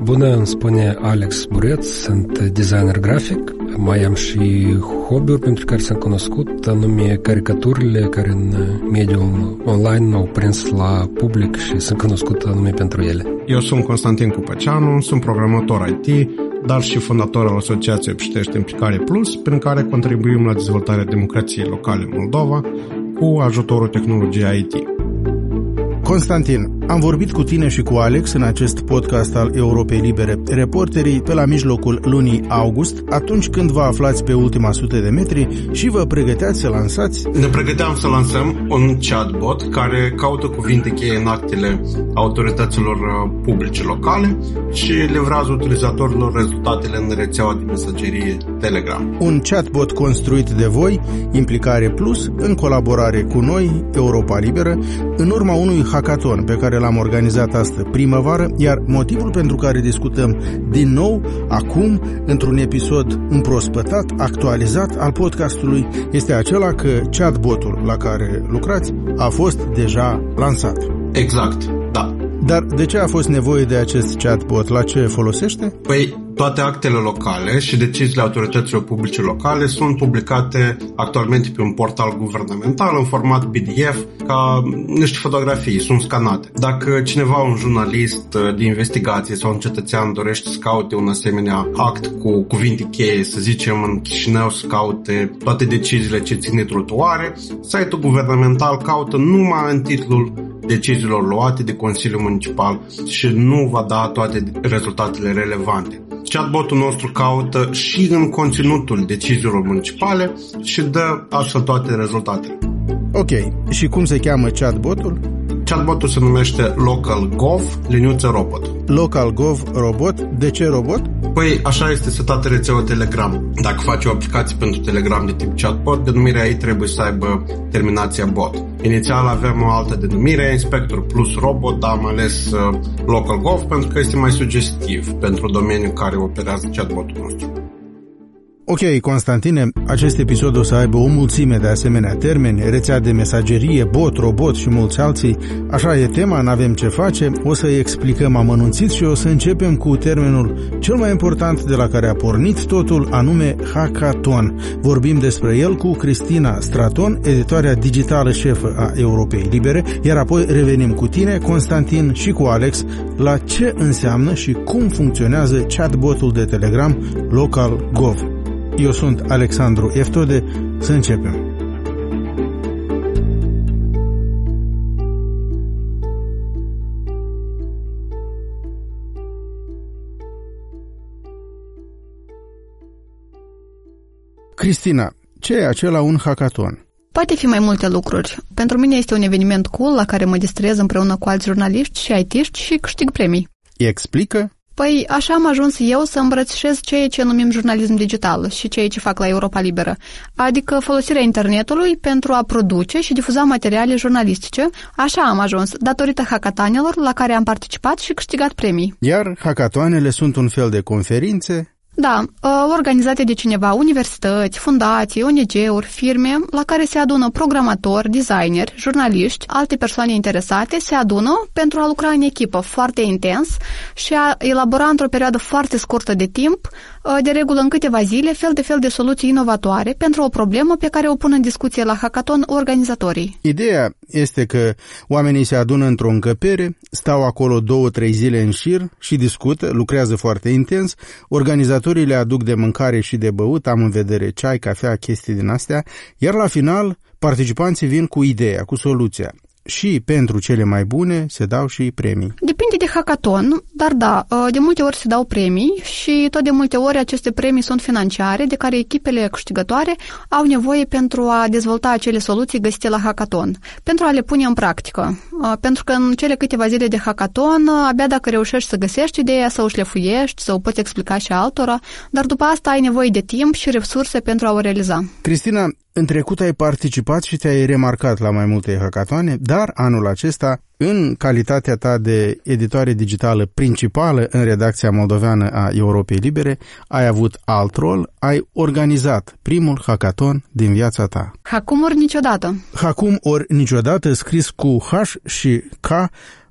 Bună, îmi spune Alex Bureț, sunt designer grafic. Mai am și hobby-uri pentru care sunt cunoscut, anume caricaturile care în mediul online au prins la public și sunt cunoscut anume pentru ele. Eu sunt Constantin Cupăceanu, sunt programator IT, dar și fondator al Asociației Pștești Implicare Plus, prin care contribuim la dezvoltarea democrației locale în Moldova cu ajutorul tehnologiei IT. Constantin, am vorbit cu tine și cu Alex în acest podcast al Europei Libere, reporterii pe la mijlocul lunii august, atunci când vă aflați pe ultima 100 de metri și vă pregăteați să lansați... Ne pregăteam să lansăm un chatbot care caută cuvinte cheie în actele autorităților publice locale și livrează utilizatorilor rezultatele în rețeaua de mesagerie Telegram. Un chatbot construit de voi, Implicare Plus, în colaborare cu noi, Europa Liberă, în urma unui hackathon pe care l-am organizat astă primăvară, iar motivul pentru care discutăm din nou, acum, într-un episod împrospătat, actualizat al podcastului, este acela că chatbotul la care lucrați a fost deja lansat. Exact, da. Dar de ce a fost nevoie de acest chatbot? La ce folosește? Păi, toate actele locale și deciziile autorităților publice locale sunt publicate actualmente pe un portal guvernamental în format PDF, ca niște fotografii, sunt scanate. Dacă cineva, un jurnalist de investigație sau un cetățean dorește să caute un asemenea act cu cuvinte cheie, să zicem în Chișinău să caute toate deciziile ce țin de trotuare, site-ul guvernamental caută numai în titlul deciziilor luate de Consiliul Municipal și nu va da toate rezultatele relevante. Chatbotul nostru caută și în conținutul deciziilor municipale și dă astfel toate rezultatele. Ok, și cum se cheamă chatbotul? Chatbotul se numește LocalGov, _robot. LocalGov robot. De ce robot? Păi așa este setată rețeaua Telegram. Dacă faci o aplicație pentru Telegram de tip chatbot, denumirea ei trebuie să aibă terminația bot. Inițial aveam o altă denumire, Inspector plus Robot, dar am ales LocalGov pentru că este mai sugestiv pentru domeniul care operează chatbotul nostru. Ok, Constantine, acest episod o să aibă o mulțime de asemenea termeni, rețea de mesagerie, bot, robot și mulți alții. Așa e tema, n-avem ce face, o să-i explicăm amănunțit și o să începem cu termenul cel mai important de la care a pornit totul, anume hackathon. Vorbim despre el cu Cristina Straton, editoarea digitală șefă a Europei Libere, iar apoi revenim cu tine, Constantin, și cu Alex la ce înseamnă și cum funcționează chatbotul de Telegram LocalGov. Eu sunt Alexandru Eftode, să începem. Cristina, ce e acela un hackathon? Poate fi mai multe lucruri. Pentru mine este un eveniment cool la care mă distrez împreună cu alți jurnaliști și IT-ști și câștig premii. Explică? Păi, așa am ajuns eu să îmbrățișez ceea ce numim jurnalism digital și ceea ce fac la Europa Liberă, adică folosirea internetului pentru a produce și difuza materiale jurnalistice. Așa am ajuns, datorită hackathonelor la care am participat și câștigat premii. Iar hackathonele sunt un fel de conferințe? Da, organizate de cineva, universități, fundații, ONG-uri, firme, la care se adună programatori, designeri, jurnaliști, alte persoane interesate, se adună pentru a lucra în echipă foarte intens și a elabora într-o perioadă foarte scurtă de timp, de regulă în câteva zile, fel de fel de soluții inovatoare pentru o problemă pe care o pun în discuție la hackathon organizatorii. Ideea este că oamenii se adună într-o încăpere, stau acolo 2-3 zile în șir și discută, lucrează foarte intens, organizatorii le aduc de mâncare și de băut, am în vedere ceai, cafea, chestii din astea, iar la final participanții vin cu ideea, cu soluția. Și pentru cele mai bune se dau și premii. Depinde de hackathon, dar da, de multe ori se dau premii și tot de multe ori aceste premii sunt financiare de care echipele câștigătoare au nevoie pentru a dezvolta acele soluții găsite la hackathon, pentru a le pune în practică. Pentru că în cele câteva zile de hackathon, abia dacă reușești să găsești ideea, să o șlefuiești, să o poți explica și altora, dar după asta ai nevoie de timp și resurse pentru a o realiza. Cristina, în trecut ai participat și te-ai remarcat la mai multe hackathoane, dar anul acesta, în calitatea ta de editoare digitală principală în redacția moldoveană a Europei Libere, ai avut alt rol, ai organizat primul hackathon din viața ta. Hacum ori niciodată. Hacum ori niciodată, scris cu H și K,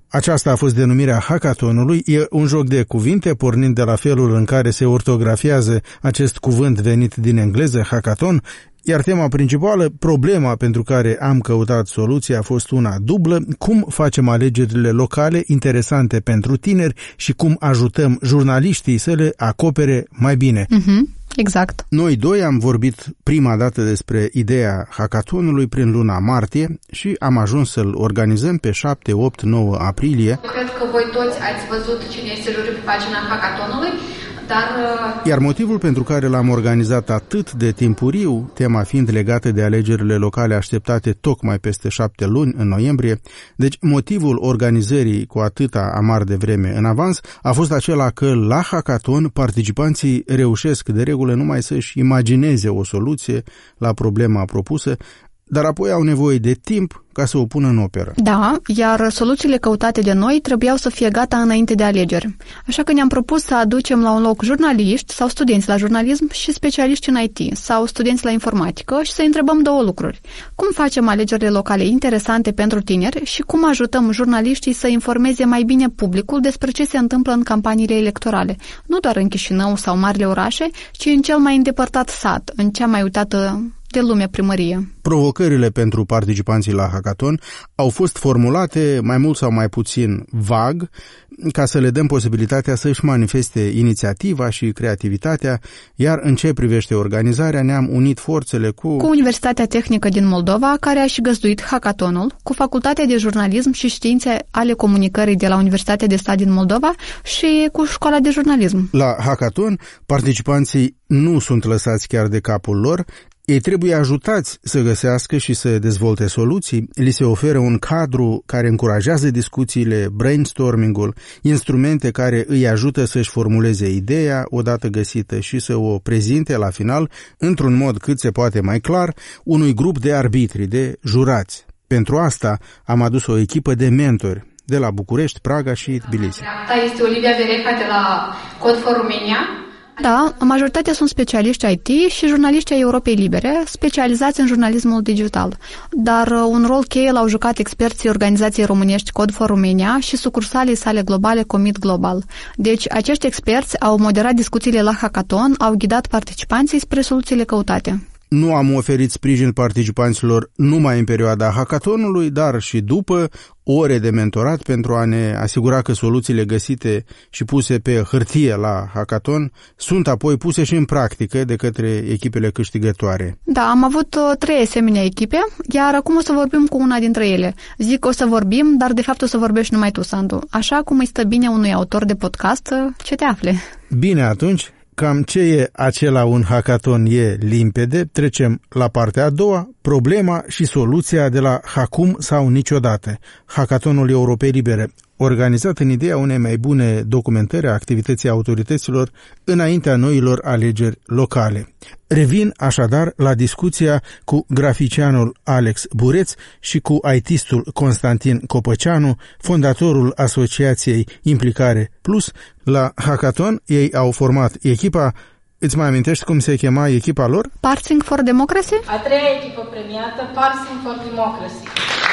Aceasta a fost denumirea hackathonului. E un joc de cuvinte, pornind de la felul în care se ortografiază acest cuvânt venit din engleză, hackathon, iar tema principală, problema pentru care am căutat soluția, a fost una dublă: cum facem alegerile locale interesante pentru tineri și cum ajutăm jurnaliștii să le acopere mai bine. Exact. Noi doi am vorbit prima dată despre ideea hackathonului prin luna martie și am ajuns să-l organizăm pe 7, 8, 9 aprilie. Cred că voi toți ați văzut cine este juriul pe pagina hackathonului, dar... Iar motivul pentru care l-am organizat atât de timpuriu, tema fiind legată de alegerile locale așteptate tocmai peste 7 luni, în noiembrie, deci motivul organizării cu atâta amar de vreme în avans a fost acela că la hackathon participanții reușesc de regulă numai să-și imagineze o soluție la problema propusă, dar apoi au nevoie de timp ca să o pună în operă. Da, iar soluțiile căutate de noi trebuiau să fie gata înainte de alegeri. Așa că ne-am propus să aducem la un loc jurnaliști sau studenți la jurnalism și specialiști în IT sau studenți la informatică și să întrebăm două lucruri. Cum facem alegerile locale interesante pentru tineri și cum ajutăm jurnaliștii să informeze mai bine publicul despre ce se întâmplă în campaniile electorale, nu doar în Chișinău sau marile orașe, ci în cel mai îndepărtat sat, în cea mai uitată de lume primărie. Provocările pentru participanții la hackathon au fost formulate mai mult sau mai puțin vag, ca să le dăm posibilitatea să-și manifeste inițiativa și creativitatea, iar în ce privește organizarea ne-am unit forțele cu Universitatea Tehnică din Moldova, care a și găzduit hackathonul, cu Facultatea de Jurnalism și Științe ale Comunicării de la Universitatea de Stat din Moldova și cu Școala de Jurnalism. La hackathon, participanții nu sunt lăsați chiar de capul lor. Ei trebuie ajutați să găsească și să dezvolte soluții, li se oferă un cadru care încurajează discuțiile, brainstorming-ul, instrumente care îi ajută să-și formuleze ideea odată găsită și să o prezinte la final, într-un mod cât se poate mai clar, unui grup de arbitri, de jurați. Pentru asta am adus o echipă de mentori de la București, Praga și Tbilisi. Este Olivia Vereca de la Code for Romania. Da, majoritatea sunt specialiști IT și jurnaliști ai Europei Libere, specializați în jurnalismul digital. Dar un rol cheie l-au jucat experții organizației românești Code for Romania și sucursalii sale globale Commit Global. Deci, acești experți au moderat discuțiile la hackathon, au ghidat participanții spre soluțiile căutate. Nu am oferit sprijin participanților numai în perioada hackathonului, dar și după, ore de mentorat pentru a ne asigura că soluțiile găsite și puse pe hârtie la hackathon sunt apoi puse și în practică de către echipele câștigătoare. Da, am avut 3 asemenea echipe, iar acum o să vorbim cu una dintre ele. Zic o să vorbim, dar de fapt o să vorbești numai tu, Sandu. Așa cum îi stă bine unui autor de podcast, ce te afle? Bine, atunci, cam ce e acela un hackathon e limpede, trecem la partea a doua, problema și soluția de la Acum sau Niciodată, hackathonul Europei Libere, organizat în ideea unei mai bune documentări a activității autorităților înaintea noilor alegeri locale. Revin așadar la discuția cu graficianul Alex Bureț și cu IT-istul Constantin Copăceanu, fondatorul asociației Implicare Plus. La hackathon ei au format echipa. Îți mai amintești cum se chema echipa lor? Parsing for Democracy? A treia echipă premiată, Parsing for Democracy.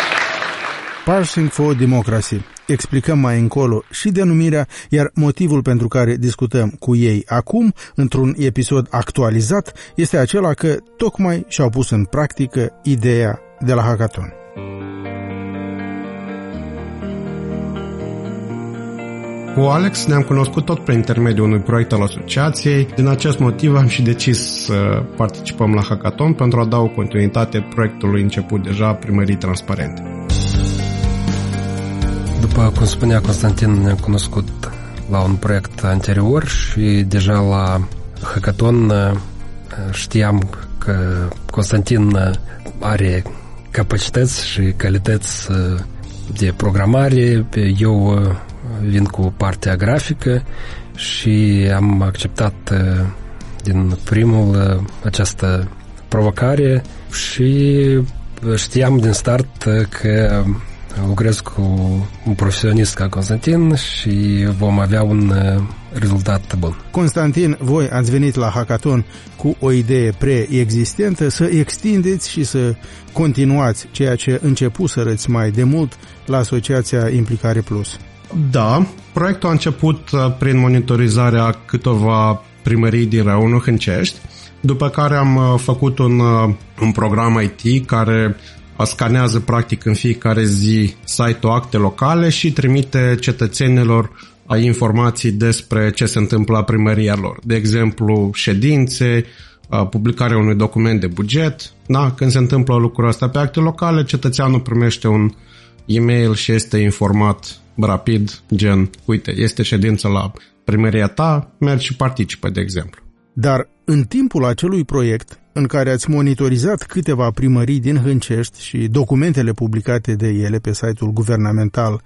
Parsing for Democracy. Explicăm mai încolo și denumirea, iar motivul pentru care discutăm cu ei acum, într-un episod actualizat, este acela că tocmai și-au pus în practică ideea de la hackathon. Cu Alex ne-am cunoscut tot prin intermediul unui proiect al asociației. Din acest motiv am și decis să participăm la hackathon pentru a da o continuitate proiectului început deja, Primării Transparente. După cum spunea Constantin, ne-am cunoscut la un proiect anterior și deja la hackathon știam că Constantin are capacități și calități de programare, eu vin cu partea grafică și am acceptat din primul această provocare și știam din start că lucrez cu un profesionist ca Constantin și vom avea un rezultat bun. Constantin, voi ați venit la hackathon cu o idee preexistentă, să extindeți și să continuați ceea ce începuserăți mai de mult la Asociația Implicare Plus. Da, proiectul a început prin monitorizarea câteva primării din raionul Hâncești, după care am făcut un program IT care scanează practic în fiecare zi site-ul Acte Locale și trimite cetățenilor informații despre ce se întâmplă la primăria lor. De exemplu, ședințe, publicarea unui document de buget. Da? Când se întâmplă lucrul ăsta pe Acte Locale, cetățeanul primește un e-mail și este informat rapid, gen, uite, este ședință la primăria ta, mergi și participă, de exemplu. Dar în timpul acelui proiect, în care ați monitorizat câteva primării din Hâncești și documentele publicate de ele pe site-ul guvernamental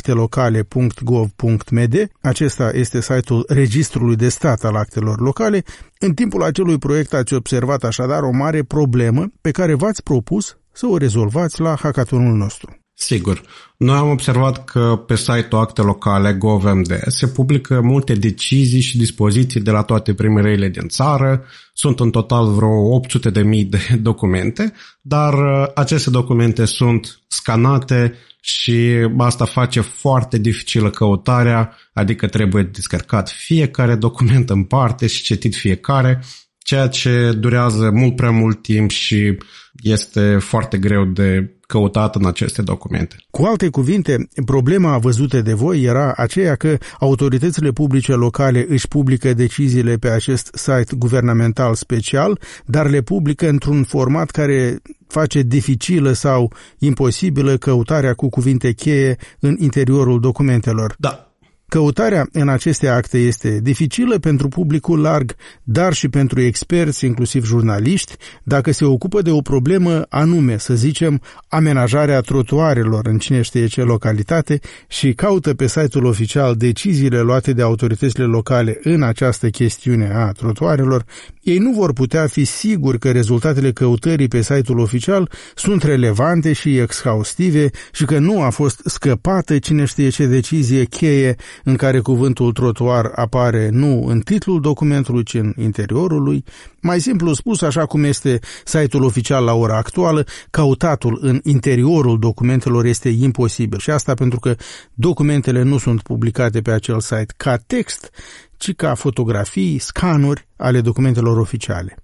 actelocale.gov.md, acesta este site-ul Registrului de Stat al Actelor Locale, în timpul acelui proiect ați observat așadar o mare problemă pe care v-ați propus să o rezolvați la hackathonul nostru. Sigur. Noi am observat că pe site-ul Acte Locale Gov.md se publică multe decizii și dispoziții de la toate primăriile din țară. Sunt în total vreo 800.000 de documente, dar aceste documente sunt scanate și asta face foarte dificilă căutarea, adică trebuie descărcat fiecare document în parte și citit fiecare, ceea ce durează mult prea mult timp și este foarte greu de căutat în aceste documente. Cu alte cuvinte, problema văzută de voi era aceea că autoritățile publice locale își publică deciziile pe acest site guvernamental special, dar le publică într-un format care face dificilă sau imposibilă căutarea cu cuvinte cheie în interiorul documentelor. Da. Căutarea în aceste acte este dificilă pentru publicul larg, dar și pentru experți, inclusiv jurnaliști, dacă se ocupă de o problemă anume, să zicem, amenajarea trotuarelor în cine știe ce localitate și caută pe site-ul oficial deciziile luate de autoritățile locale în această chestiune a trotuarelor, ei nu vor putea fi siguri că rezultatele căutării pe site-ul oficial sunt relevante și exhaustive și că nu a fost scăpată cine știe ce decizie cheie în care cuvântul trotuar apare nu în titlul documentului, ci în interiorul lui. Mai simplu spus, așa cum este site-ul oficial la ora actuală, căutatul în interiorul documentelor este imposibil. Și asta pentru că documentele nu sunt publicate pe acel site ca text, ci ca fotografii, scanuri ale documentelor oficiale.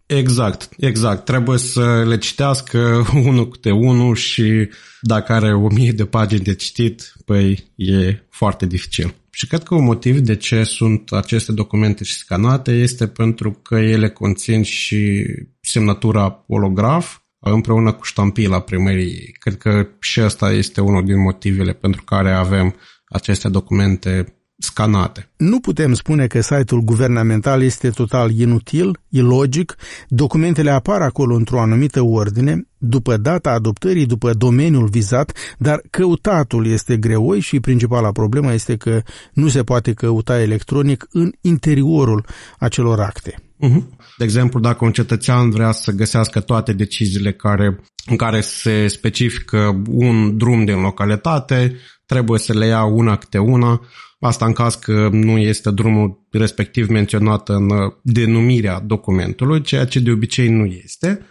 Exact. Trebuie să le citească unul câte unul și dacă are 1000 de pagini de citit, păi e foarte dificil. Și cred că un motiv de ce sunt aceste documente și scanate este pentru că ele conțin și semnătura holograf împreună cu ștampila primăriei. Cred că și ăsta este unul din motivele pentru care avem aceste documente scanate. Nu putem spune că site-ul guvernamental este total inutil, ilogic, documentele apar acolo într-o anumită ordine, după data adoptării, după domeniul vizat, dar căutatul este greoi și principala problemă este că nu se poate căuta electronic în interiorul acelor acte. De exemplu, dacă un cetățean vrea să găsească toate deciziile în care se specifică un drum din localitate, trebuie să le ia una câte una. Asta în caz că nu este drumul respectiv menționat în denumirea documentului, ceea ce de obicei nu este.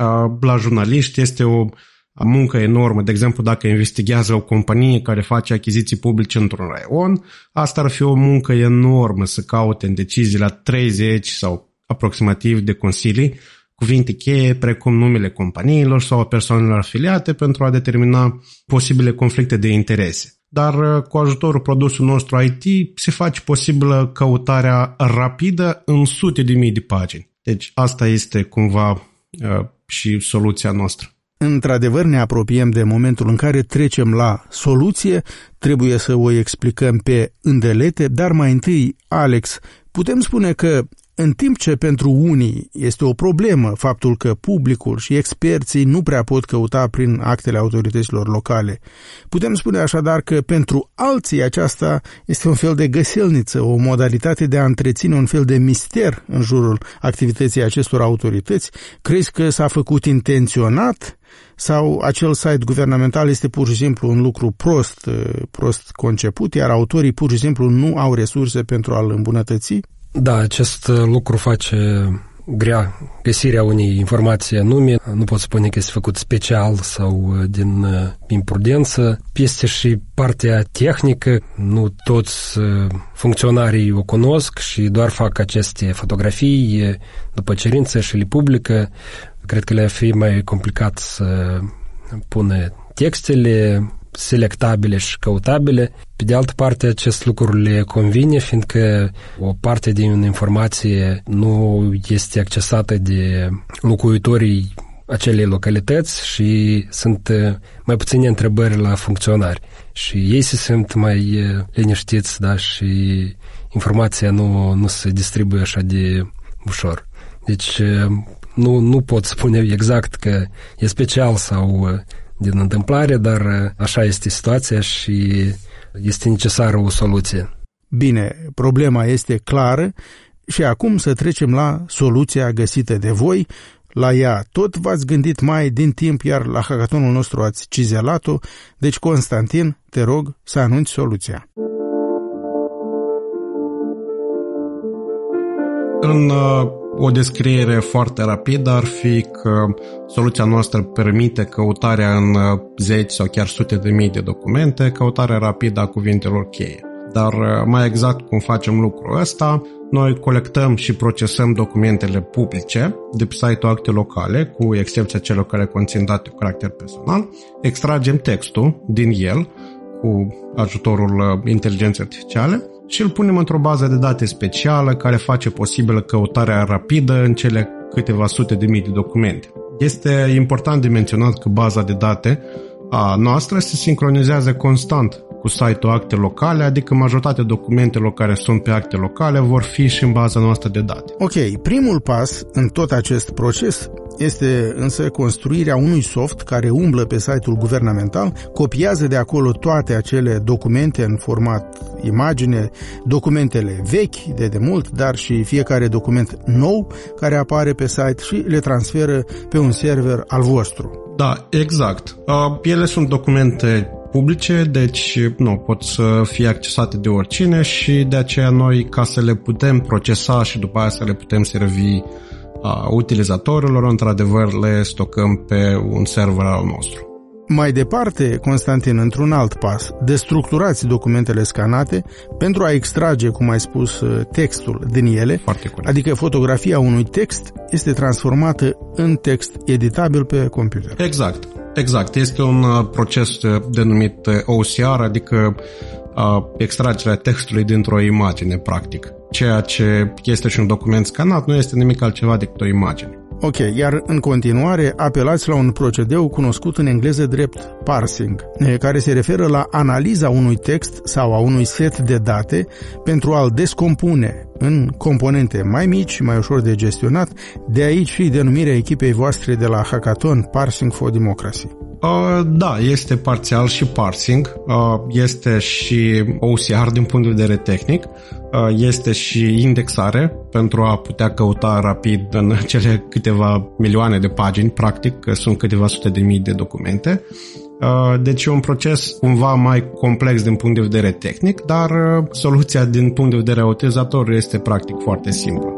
La jurnaliști este o muncă enormă. De exemplu, dacă investigează o companie care face achiziții publice într-un raion, asta ar fi o muncă enormă să caute în decizii la 30 sau aproximativ de consilii cuvinte cheie precum numele companiilor sau a persoanelor afiliate pentru a determina posibile conflicte de interese. Dar cu ajutorul produsului nostru IT se face posibilă căutarea rapidă în sute de mii de pagini. Deci asta este cumva și soluția noastră. Într-adevăr ne apropiem de momentul în care trecem la soluție, trebuie să o explicăm pe îndelete, dar mai întâi, Alex, putem spune că În timp ce pentru unii este o problemă faptul că publicul și experții nu prea pot căuta prin actele autorităților locale, putem spune așadar că pentru alții aceasta este un fel de găselniță, o modalitate de a întreține un fel de mister în jurul activității acestor autorități. Crezi că s-a făcut intenționat sau acel site guvernamental este pur și simplu un lucru prost conceput, iar autorii pur și simplu nu au resurse pentru a-l îmbunătăți? Da, acest lucru face grea găsirea unei informații anume. Nu pot spune că este făcut special sau din imprudență. Este și partea tehnică. Nu toți funcționarii o cunosc și doar fac aceste fotografii după cerință și le publică. Cred că le-ar fi mai complicat să pună textele selectabile și căutabile. Pe de altă parte, acest lucru le convine, fiindcă o parte din informație nu este accesată de locuitorii acelei localități și sunt mai puține întrebări la funcționari. Și ei se simt mai liniștiți, da, și informația nu se distribuie așa de ușor. Deci nu pot spune exact că e special sau din întâmplare, dar așa este situația și este necesară o soluție. Bine, problema este clară și acum să trecem la soluția găsită de voi. La ea tot v-ați gândit mai din timp, iar la hackathonul nostru ați cizelat-o. Deci, Constantin, te rog să anunți soluția. În o descriere foarte rapidă ar fi că soluția noastră permite căutarea în zeci sau chiar sute de mii de documente, căutarea rapidă a cuvintelor cheie. Dar mai exact cum facem lucrul ăsta, noi colectăm și procesăm documentele publice de pe site-ul Acte Locale, cu excepția celor care conțin date cu caracter personal, extragem textul din el cu ajutorul inteligenței artificiale și îl punem într-o bază de date specială care face posibilă căutarea rapidă în cele câteva sute de mii de documente. Este important de menționat că baza de date a noastră se sincronizează constant cu site-ul Acte Locale, adică majoritatea documentelor care sunt pe Acte Locale vor fi și în baza noastră de date. Ok, primul pas în tot acest proces este însă construirea unui soft care umblă pe site-ul guvernamental, copiază de acolo toate acele documente în format imagine, documentele vechi de demult, dar și fiecare document nou care apare pe site și le transferă pe un server al vostru. Da, exact. Ele sunt documente publice, deci nu pot să fie accesate de oricine și de aceea noi, ca să le putem procesa și după aia să le putem servi utilizatorilor, într-adevăr le stocăm pe un server al nostru. Mai departe, Constantin, într-un alt pas, destructurați documentele scanate pentru a extrage, cum ai spus, textul din ele, adică fotografia unui text este transformată în text editabil pe computer. Exact. Este un proces denumit OCR, adică extragerea textului dintr-o imagine, practic. Ceea ce este și un document scanat nu este nimic altceva decât o imagine. Ok, iar în continuare apelați la un procedeu cunoscut în engleză drept parsing, care se referă la analiza unui text sau a unui set de date pentru a-l descompune în componente mai mici, mai ușor de gestionat, de aici și denumirea echipei voastre de la Hackathon, Parsing for Democracy. Da, este parțial și parsing, este și OCR din punct de vedere tehnic, este și indexare pentru a putea căuta rapid în cele câteva milioane de pagini, practic, că sunt câteva sute de mii de documente. Deci e un proces cumva mai complex din punct de vedere tehnic, dar soluția din punct de vedere a utilizatorului este practic foarte simplă.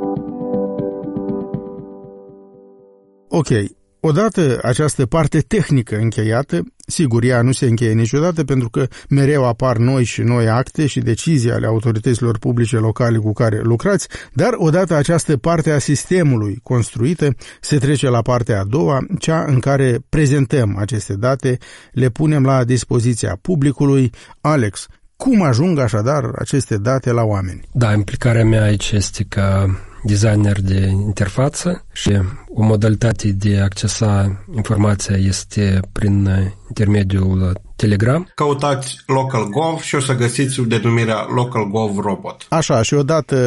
Ok. Odată această parte tehnică încheiată, sigur, ea nu se încheie niciodată pentru că mereu apar noi și noi acte și decizii ale autorităților publice locale cu care lucrați, dar odată această parte a sistemului construită, se trece la partea a doua, cea în care prezentăm aceste date, le punem la dispoziția publicului. Alex, cum ajung așadar aceste date la oameni? Da, implicarea mea aici este ca designer de interfață și o modalitate de a accesa informația este prin intermediul Telegram. Căutați LocalGov și o să găsiți denumirea LocalGov Robot. Așa, și odată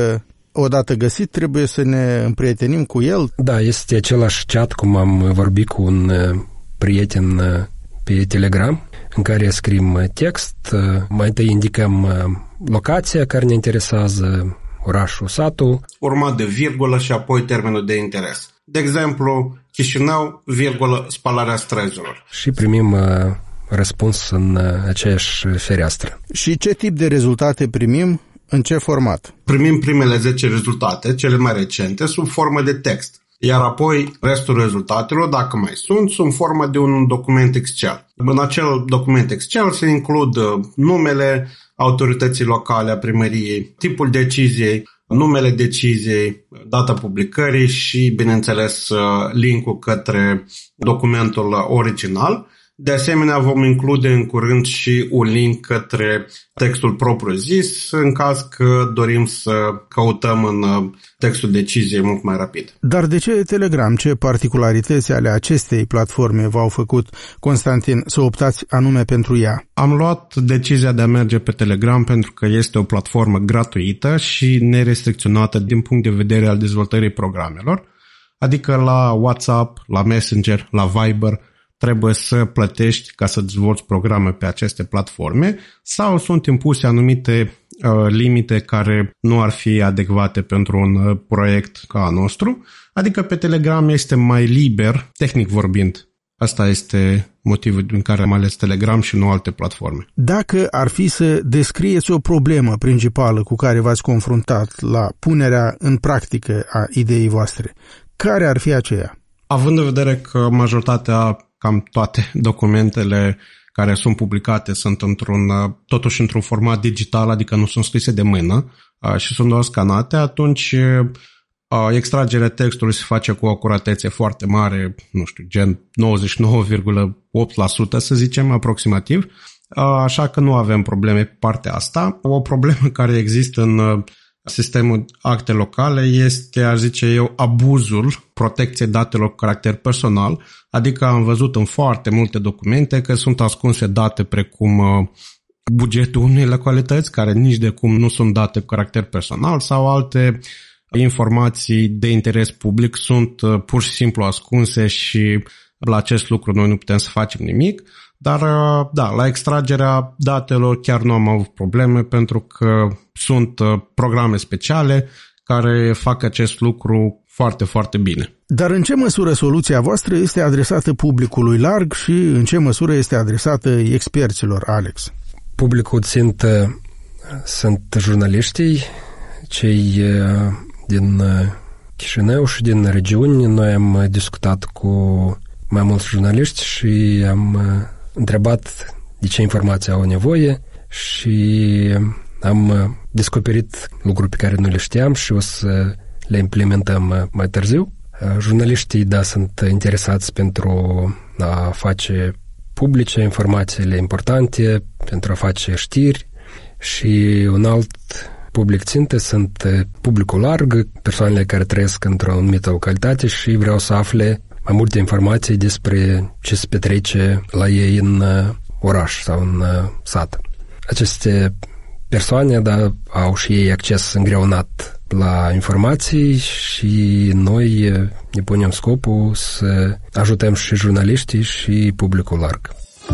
odată găsit, trebuie să ne împrietenim cu el? Da, este același chat cum am vorbit cu un prieten pe Telegram, în care scriem text, mai întâi indicăm locația care ne interesează, orașul, satul, urmat de virgulă și apoi termenul de interes. De exemplu, Chișinău, virgulă, spalarea străzilor. Și primim răspuns în aceeași fereastră. Și ce tip de rezultate primim? În ce format? Primim primele 10 rezultate, cele mai recente, sub formă de text. Iar apoi restul rezultatelor, dacă mai sunt, sub formă de un document Excel. În acel document Excel se includ numele autorității locale a primăriei, tipul deciziei, numele deciziei, data publicării și, bineînțeles, link-ul către documentul original. De asemenea, vom include în curând și un link către textul propriu-zis, în caz că dorim să căutăm în textul deciziei mult mai rapid. Dar de ce Telegram? Ce particularități ale acestei platforme v-au făcut, Constantin, să optați anume pentru ea? Am luat decizia de a merge pe Telegram pentru că este o platformă gratuită și nerestricționată din punct de vedere al dezvoltării programelor, adică la WhatsApp, la Messenger, la Viber, trebuie să plătești ca să dezvolți programe pe aceste platforme sau sunt impuse anumite limite care nu ar fi adecvate pentru un proiect ca al nostru. Adică pe Telegram este mai liber, tehnic vorbind. Asta este motivul din care am ales Telegram și nu alte platforme. Dacă ar fi să descrieți o problemă principală cu care v-ați confruntat la punerea în practică a ideii voastre, care ar fi aceea? Având în vedere că majoritatea, cam toate documentele care sunt publicate sunt totuși într-un format digital, adică nu sunt scrise de mână și sunt doar scanate, atunci extragerea textului se face cu o acuratețe foarte mare, nu știu, gen 99,8%, să zicem, aproximativ, așa că nu avem probleme pe partea asta. O problemă care există în sistemul acte locale este, aș zice eu, abuzul protecției datelor cu caracter personal, adică am văzut în foarte multe documente că sunt ascunse date precum bugetul unei localități, care nici de cum nu sunt date cu caracter personal, sau alte informații de interes public sunt pur și simplu ascunse și la acest lucru noi nu putem să facem nimic. Dar, da, la extragerea datelor chiar nu am avut probleme pentru că sunt programe speciale care fac acest lucru foarte, foarte bine. Dar în ce măsură soluția voastră este adresată publicului larg și în ce măsură este adresată experților, Alex? Publicul țintă sunt jurnaliștii, cei din Chișinău și din regiuni. Noi am discutat cu mai mulți jurnaliști și am întrebat de ce informații au nevoie și am descoperit lucruri pe care nu le știam și o să le implementăm mai târziu. Jurnaliștii, da, sunt interesați pentru a face publice informațiile importante, pentru a face știri și un alt public țintă sunt publicul larg, persoanele care trăiesc într-o anumită localitate și vreau să afle mai multe informații despre ce se petrece la ei în oraș sau în sat. Aceste persoane, da, au și ei acces îngreunat la informații și noi ne punem scopul să ajutăm și jurnaliștii și publicul larg.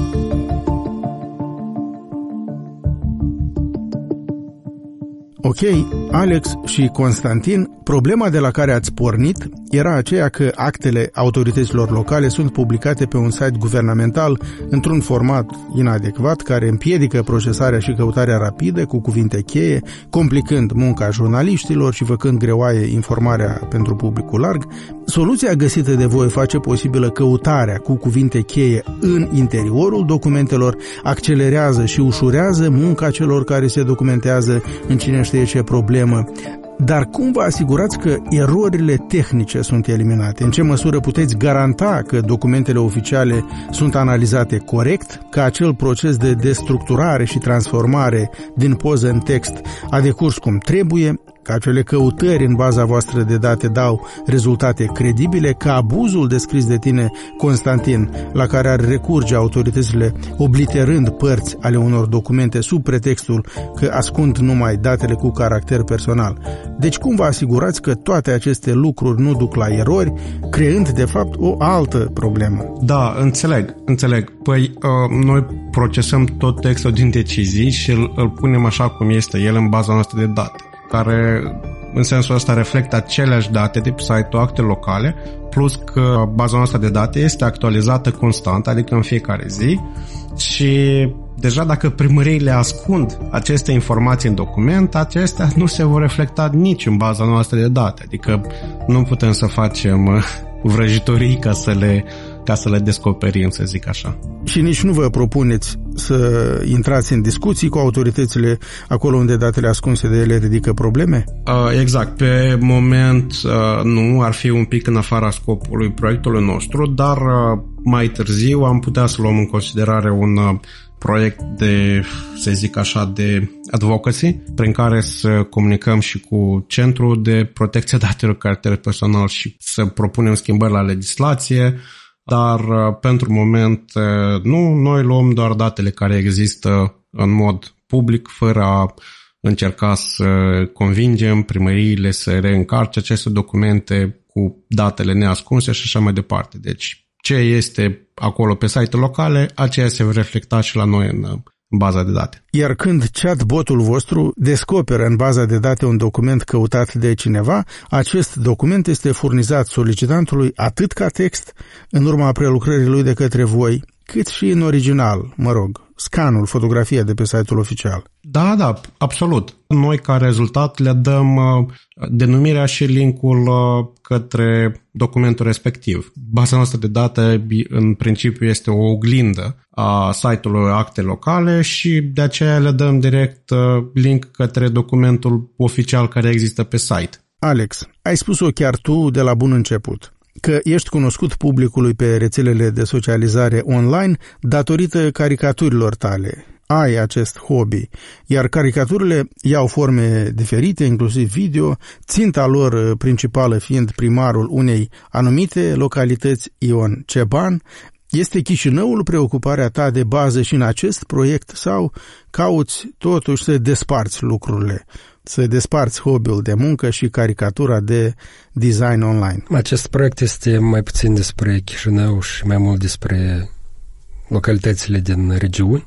Ok, Alex și Constantin, problema de la care ați pornit era aceea că actele autorităților locale sunt publicate pe un site guvernamental într-un format inadecvat care împiedică procesarea și căutarea rapidă cu cuvinte cheie, complicând munca jurnaliștilor și făcând greoaie informarea pentru publicul larg. Soluția găsită de voi face posibilă căutarea cu cuvinte cheie în interiorul documentelor, accelerează și ușurează munca celor care se documentează în cine știe ce problemă. Dar cum vă asigurați că erorile tehnice sunt eliminate? În ce măsură puteți garanta că documentele oficiale sunt analizate corect, că acel proces de destructurare și transformare din poză în text a decurs cum trebuie, că acele căutări în baza voastră de date dau rezultate credibile, că abuzul descris de tine, Constantin, la care ar recurge autoritățile obliterând părți ale unor documente sub pretextul că ascund numai datele cu caracter personal. Deci cum vă asigurați că toate aceste lucruri nu duc la erori, creând de fapt o altă problemă? Da, înțeleg. Păi noi procesăm tot textul din decizii și îl punem așa cum este el în baza noastră de date, care în sensul ăsta reflectă aceleași date de pe site-ul Acte Locale, plus că baza noastră de date este actualizată constant, adică în fiecare zi, și deja dacă primăriile ascund aceste informații în document, acestea nu se vor reflecta nici în baza noastră de date, adică nu putem să facem vrăjitorii ca să le descoperim, să zic așa. Și nici nu vă propuneți să intrați în discuții cu autoritățile acolo unde datele ascunse de ele ridică probleme? Exact. Pe moment nu, ar fi un pic în afara scopului proiectului nostru, dar mai târziu am putea să luăm în considerare un proiect de, să zic așa, de advocacy, prin care să comunicăm și cu Centrul de Protecție Datelor cu caracter personal și să propunem schimbări la legislație, dar pentru moment nu, noi luăm doar datele care există în mod public, fără a încerca să convingem primăriile să reîncarce aceste documente cu datele neascunse și așa mai departe. Deci ce este acolo pe site-ul locale, aceea se va reflecta și la noi în baza de date. Iar când chatbotul vostru descoperă în baza de date un document căutat de cineva, acest document este furnizat solicitantului atât ca text, în urma prelucrării lui de către voi, cât și în original, scanul, fotografia de pe site-ul oficial. Da, absolut. Noi ca rezultat le dăm denumirea și linkul către documentul respectiv. Baza noastră de date în principiu este o oglindă a site-ului Acte Locale și de aceea le dăm direct link către documentul oficial care există pe site. Alex, ai spus-o chiar tu de la bun început, că ești cunoscut publicului pe rețelele de socializare online datorită caricaturilor tale. Ai acest hobby, iar caricaturile iau forme diferite, inclusiv video, ținta lor principală fiind primarul unei anumite localități, Ion Ceban. Este Chișinăul preocuparea ta de bază și în acest proiect sau cauți totuși să desparți lucrurile, să desparți hobby-ul de muncă și caricatura de design online? Acest proiect este mai puțin despre Chișinău și mai mult despre localitățile din regiuni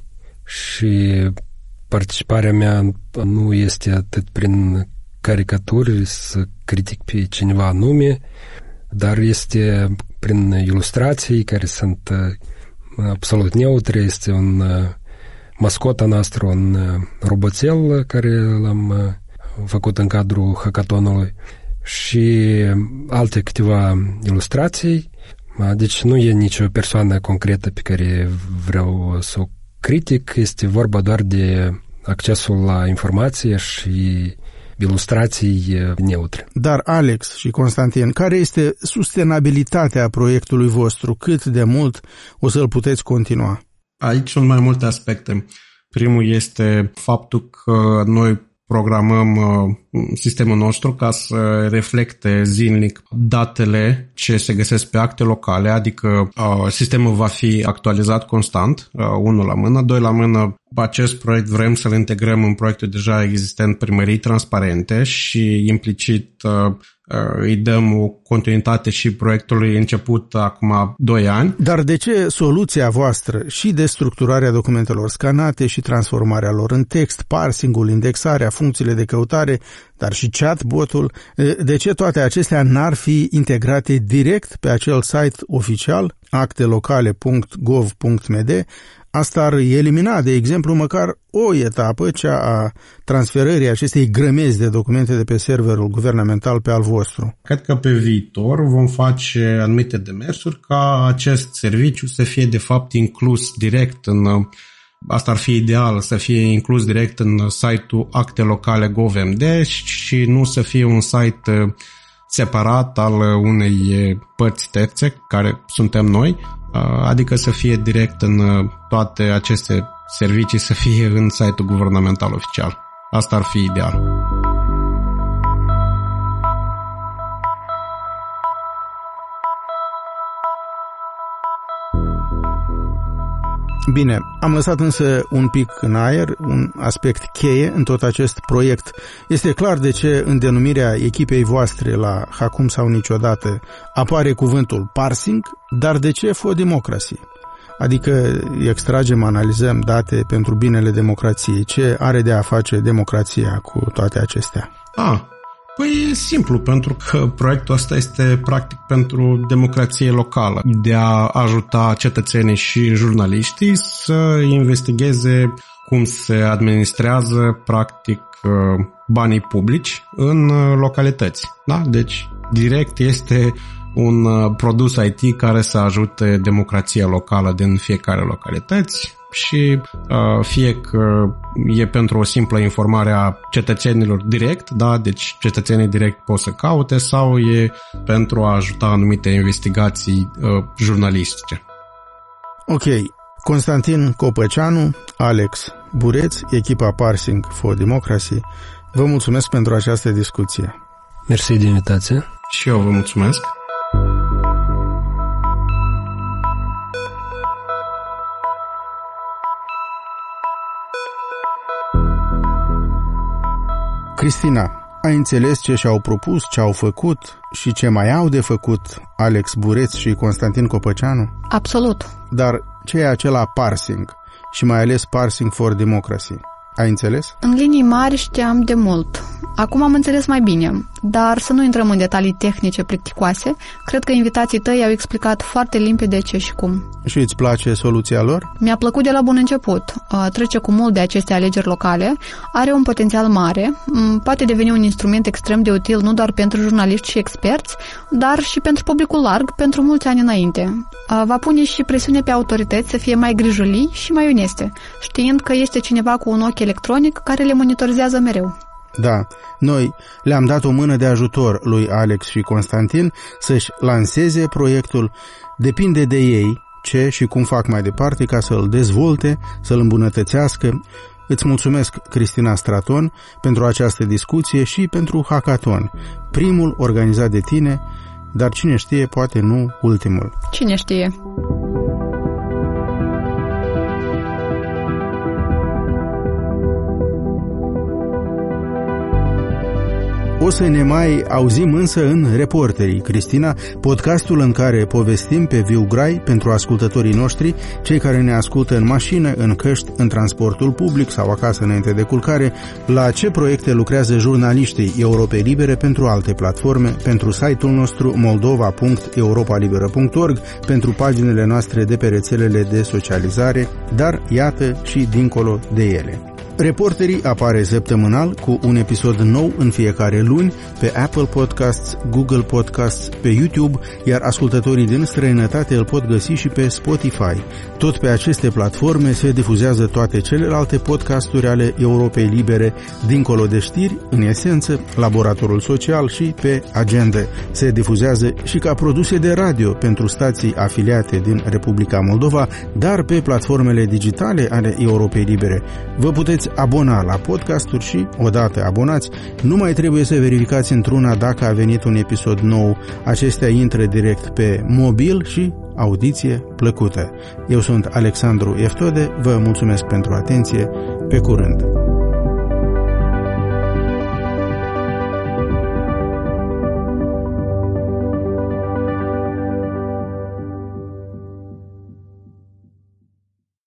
și participarea mea nu este atât prin caricaturi să critic pe cineva anume, dar este prin ilustrații care sunt absolut neutre. Este un mascota noastră, un roboțel care l-am făcut în cadrul hackathonului și alte câteva ilustrații. Deci nu e nicio persoană concretă pe care vreau să o critic, este vorba doar de accesul la informație și ilustrații neutre. Dar, Alex și Constantin, care este sustenabilitatea proiectului vostru? Cât de mult o să-l puteți continua? Aici sunt mai multe aspecte. Primul este faptul că noi programăm sistemul nostru ca să reflecte zilnic datele ce se găsesc pe acte locale, adică sistemul va fi actualizat constant, unul la mână, doi la mână. Acest proiect vrem să-l integrăm în proiectul deja existent Primării Transparente și implicit îi dăm o continuitate și proiectului început acum 2 ani. Dar de ce soluția voastră și de structurarea documentelor scanate și transformarea lor în text, parsing-ul, indexarea, funcțiile de căutare, dar și chatbot-ul, de ce toate acestea n-ar fi integrate direct pe acel site oficial, actelocale.gov.md? Asta ar elimina, de exemplu, măcar o etapă, cea a transferării acestei grămezi de documente de pe serverul guvernamental pe al vostru. Cred că pe viitor vom face anumite demersuri ca acest serviciu să fie de fapt inclus direct în... Asta ar fi ideal, să fie inclus direct în site-ul actelocale.gov.md și nu să fie un site separat al unei părți terțe, care suntem noi, adică să fie direct în toate aceste servicii, să fie în site-ul guvernamental oficial. Asta ar fi ideal. Bine, am lăsat însă un pic în aer un aspect cheie în tot acest proiect. Este clar de ce în denumirea echipei voastre la Acum sau Niciodată apare cuvântul parsing, dar de ce for democracy? Adică extragem, analizăm date pentru binele democrației. Ce are de a face democrația cu toate acestea? Păi e simplu, pentru că proiectul ăsta este practic pentru democrație locală, de a ajuta cetățenii și jurnaliștii să investigheze cum se administrează practic banii publici în localități. Da? Deci direct este un produs IT care să ajute democrația locală din fiecare localități și fie că e pentru o simplă informare a cetățenilor direct, da? Deci cetățenii direct pot să caute, sau e pentru a ajuta anumite investigații jurnalistice. Ok, Constantin Copăceanu, Alex Bureț, echipa Parsing for Democracy, vă mulțumesc pentru această discuție. Mersi de invitație. Și eu vă mulțumesc. Cristina, ai înțeles ce și-au propus, ce au făcut și ce mai au de făcut Alex Bureț și Constantin Copăceanu? Absolut. Dar ce e acela parsing și mai ales Parsing for Democracy? Ai înțeles? În linii mari știam de mult. Acum am înțeles mai bine, dar să nu intrăm în detalii tehnice plicticoase. Cred că invitații tăi au explicat foarte limpede ce și cum. Și îți place soluția lor? Mi-a plăcut de la bun început. Trece cu mult de aceste alegeri locale, are un potențial mare, poate deveni un instrument extrem de util nu doar pentru jurnaliști și experți, dar și pentru publicul larg pentru mulți ani înainte. Va pune și presiune pe autorități să fie mai grijulii și mai oneste, știind că este cineva cu un ochi electronic care le monitorizează mereu. Da, noi le-am dat o mână de ajutor lui Alex și Constantin să-și lanseze proiectul. Depinde de ei ce și cum fac mai departe ca să-l dezvolte, să-l îmbunătățească. Îți mulțumesc, Cristina Straton, pentru această discuție și pentru Hackathon, primul organizat de tine, dar cine știe, poate nu ultimul. Cine știe? O să ne mai auzim însă în Reporterii, Cristina, podcastul în care povestim pe viu grai pentru ascultătorii noștri, cei care ne ascultă în mașină, în căști, în transportul public sau acasă înainte de culcare, la ce proiecte lucrează jurnaliștii Europei Libere pentru alte platforme, pentru site-ul nostru moldova.europalibera.org, pentru paginile noastre de pe rețelele de socializare, dar iată și dincolo de ele. Reporterii apare săptămânal cu un episod nou în fiecare luni pe Apple Podcasts, Google Podcasts, pe YouTube, iar ascultătorii din străinătate îl pot găsi și pe Spotify. Tot pe aceste platforme se difuzează toate celelalte podcasturi ale Europei Libere, dincolo de știri, în esență, Laboratorul Social și pe Agenda. Se difuzează și ca produse de radio pentru stații afiliate din Republica Moldova, dar pe platformele digitale ale Europei Libere. Vă puteți abona la podcasturi și, odată abonați, nu mai trebuie să verificați într-una dacă a venit un episod nou. Acestea intră direct pe mobil și audiție plăcută. Eu sunt Alexandru Eftode, vă mulțumesc pentru atenție, pe curând!